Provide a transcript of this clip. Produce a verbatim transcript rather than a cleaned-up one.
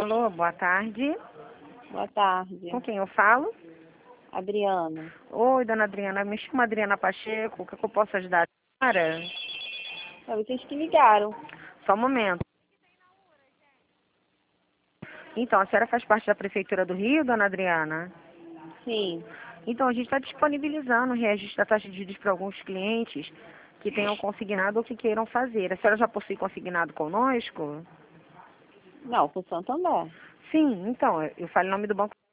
Alô, boa tarde. Boa tarde. Com quem eu falo? Adriana. Oi, dona Adriana. Me chama Adriana Pacheco. O que, que eu posso ajudar a senhora? É vocês que ligaram. Só um momento. Então, a senhora faz parte da Prefeitura do Rio, dona Adriana? Sim. Então, a gente está disponibilizando o registro da taxa de juros para alguns clientes que tenham consignado ou que queiram fazer. A senhora já possui consignado conosco? Não, com Santander. Sim, então, eu falo em nome do Banco